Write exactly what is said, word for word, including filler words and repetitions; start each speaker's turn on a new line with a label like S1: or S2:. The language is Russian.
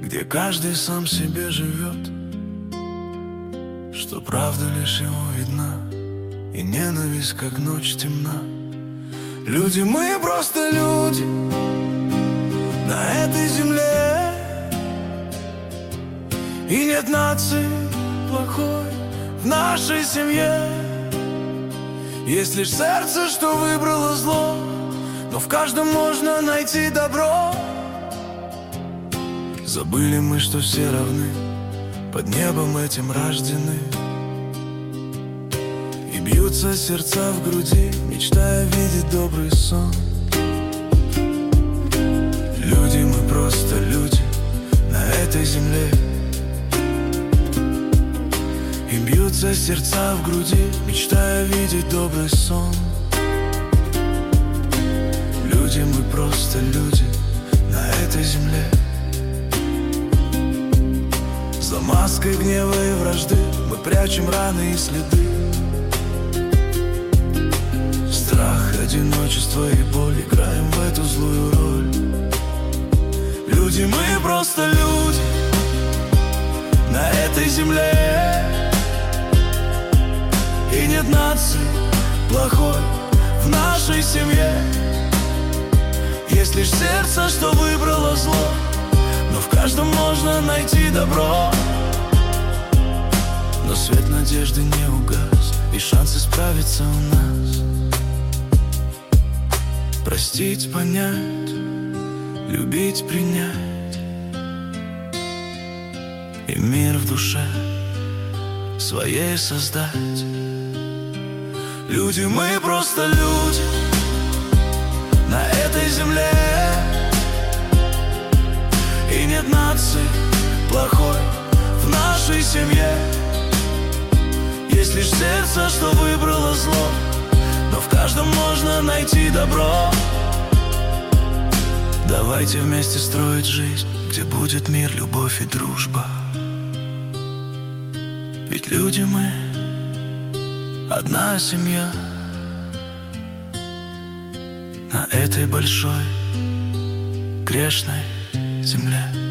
S1: где каждый сам себе живет, что правда лишь ему видна, и ненависть, как ночь, темна. Люди, мы просто люди на этой земле, и нет нации плохой в нашей семье. Есть лишь сердце, что выбрало зло, но в каждом можно найти добро. Забыли мы, что все равны, под небом этим рождены, и бьются сердца в груди, мечтая видеть добрый сон. Люди, мы просто люди на этой земле, и бьются сердца в груди, мечтая видеть добрый сон. Люди, мы просто люди на этой земле. За маской гнева и вражды мы прячем раны и следы. Страх, одиночество и боль, играем в эту злую роль. Люди, мы просто люди на этой земле, и нет нации плохой в нашей семье. Есть лишь сердце, что выбрало зло, но в каждом можно найти добро. Но свет надежды не угас, и шанс исправиться у нас. Простить, понять, любить, принять, и мир в душе своей создать. Люди, мы просто люди на этой земле, и нет нации плохой в нашей семье. Есть лишь сердце, что выбрало зло, но в каждом можно найти добро. Давайте вместе строить жизнь, где будет мир, любовь и дружба. Ведь люди мы одна семья на этой большой грешной земле.